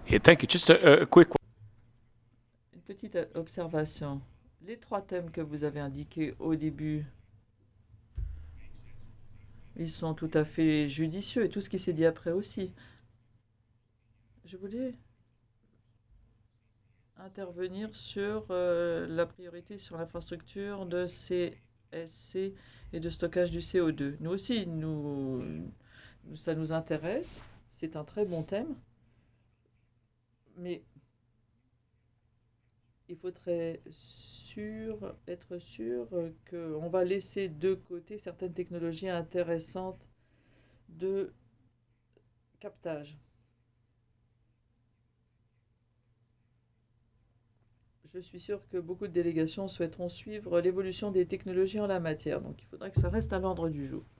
Yeah, thank you. Just a quick Une petite observation. Les trois thèmes que vous avez indiqués au début, ils sont tout à fait judicieux et tout ce qui s'est dit après aussi. Je voulais intervenir sur la priorité sur l'infrastructure de CSC et de stockage du CO2. Nous aussi, ça nous intéresse. C'est un très bon thème, mais il faudrait être sûr qu'on va laisser de côté certaines technologies intéressantes de captage. Je suis sûr que beaucoup de délégations souhaiteront suivre l'évolution des technologies en la matière, donc il faudra que ça reste à l'ordre du jour.